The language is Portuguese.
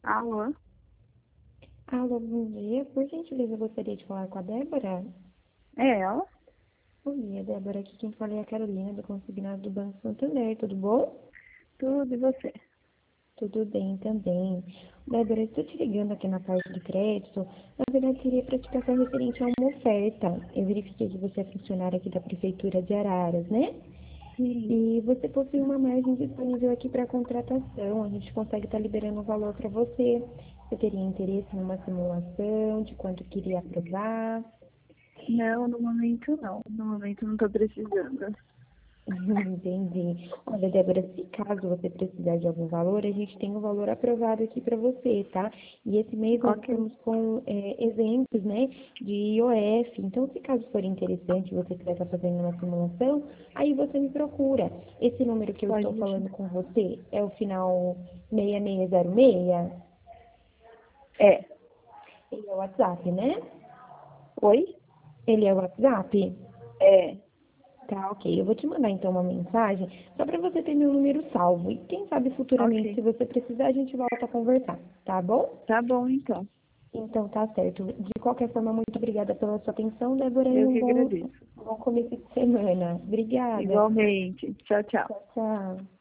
Alô? Alô, bom dia. Por gentileza, eu gostaria de falar com a Débora. É ela? Bom dia, Débora. Aqui quem fala é a Carolina, do Consignado do Banco Santander. Tudo bom? Tudo e você? Tudo bem também. Débora, estou te ligando aqui na parte de crédito. Na verdade, seria para te passar referente a uma oferta. Eu verifiquei que você é funcionária aqui da Prefeitura de Araras, né? Sim. E você possui uma margem disponível aqui para contratação. A gente consegue estar liberando o valor para você. Você teria interesse em uma simulação de quanto queria aprovar? Não, no momento não. No momento não tô precisando. Entendi. Olha, Débora, se caso você precisar de algum valor, a gente tem um valor aprovado aqui para você, tá? E esse mês nós Ok, estamos com eventos, né, de IOF. Então, se caso for interessante, você quiser estar fazendo uma simulação, aí você me procura. Esse número que eu pode estou deixar. falando com você é o final 6606. É. Ele é o WhatsApp, né? Oi? Ele é o WhatsApp? É. Tá, ok. Eu vou te mandar então uma mensagem só para você ter meu número salvo. E quem sabe futuramente, Ok. se você precisar, a gente volta a conversar, tá bom? Tá bom, então. Então tá certo. De qualquer forma, muito obrigada pela sua atenção, Débora, e Eu um que bom, agradeço. bom começo de semana. Obrigada. Igualmente. Tchau, tchau. Tchau, tchau.